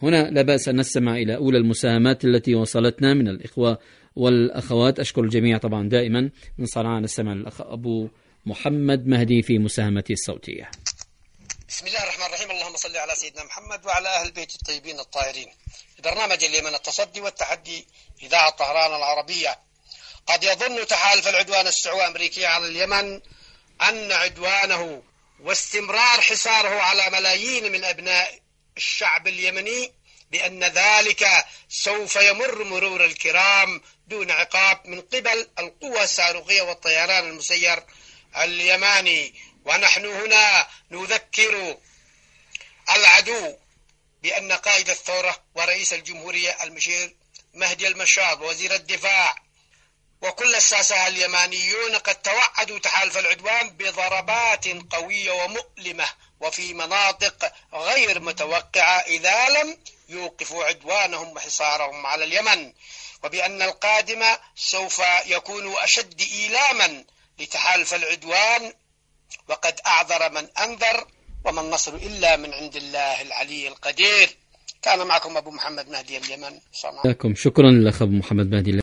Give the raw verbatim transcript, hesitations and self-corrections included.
هنا لا بأس أن نستمع إلى أولى المساهمات التي وصلتنا من الإخوة والأخوات. أشكر الجميع طبعا دائما. من صنعاء نستمع للأخ أبو محمد مهدي في مساهمته الصوتية. بسم الله الرحمن الرحيم. اللهم صل على سيدنا محمد وعلى أهل البيت الطيبين الطاهرين. برنامج اليمن التصدي والتحدي إذاعة طهران العربية. قد يظن تحالف العدوان السعودي الأمريكي على اليمن أن عدوانه واستمرار حصاره على ملايين من أبناء الشعب اليمني بأن ذلك سوف يمر مرور الكرام دون عقاب من قبل القوى الصاروخية والطيران المسير اليماني. ونحن هنا نذكر العدو بأن قائد الثورة ورئيس الجمهورية المشير مهدي المشاط ووزير الدفاع وكل الساسة اليمانيون قد توعدوا تحالف العدوان بضربات قوية ومؤلمة وفي مناطق غير متوقعة إذا لم يوقفوا عدوانهم وحصارهم على اليمن، وبأن القادم سوف يكون أشد إيلاما لتحالف العدوان، وقد أعذر من أنذر وما النصر إلا من عند الله العلي القدير. كان معكم أبو محمد مهدي اليمن. شكرا لك أبو محمد مهدي.